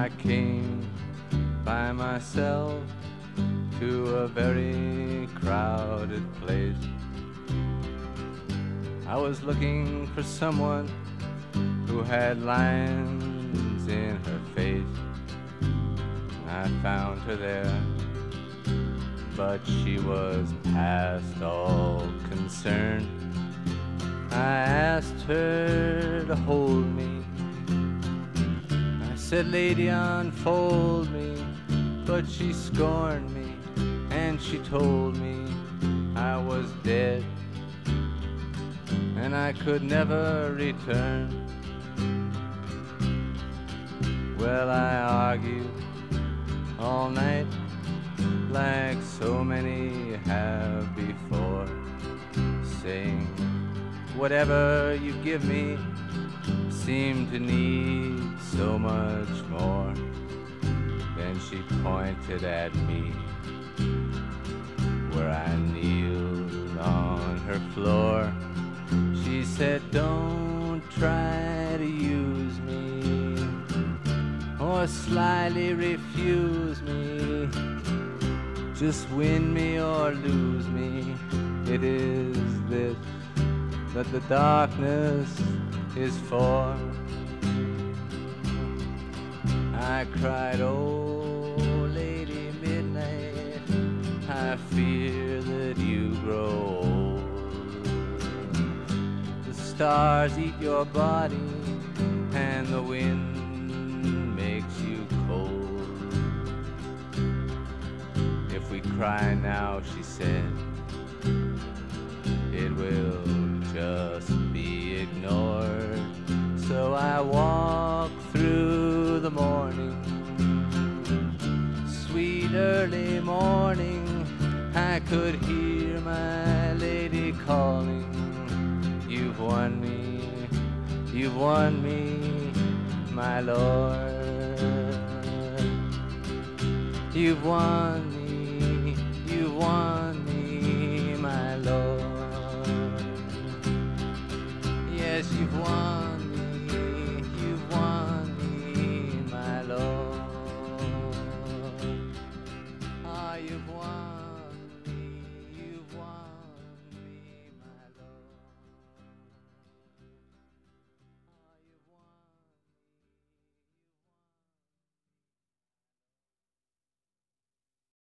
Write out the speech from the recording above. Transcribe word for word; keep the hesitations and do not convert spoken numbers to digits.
I came by myself to a very crowded place. I was looking for someone who had lines in her face. I found her there, but she was past all concern. I asked her to hold me. I said, "Lady, unfold me," but she scorned me, and she told me I was dead, and I could never return. Well, I argued all night like so many have before, saying whatever you give me seemed to need so much more. Then she pointed at me where I kneeled on her floor. She said, "Don't try to use me or slyly refuse me. Just win me or lose me. It is this that the darkness is for." I cried, "Oh, Lady Midnight, I fear that you grow old. The stars eat your body and the wind makes you cold. If we cry now," she said, "it will just be ignored." So I walk through the morning, sweet early morning. I could hear my lady calling, "You've won me, you've won me, my lord. You've won me, you've won me, my lord. Yes, you've won me, you've won me, my lord. Ah, you've won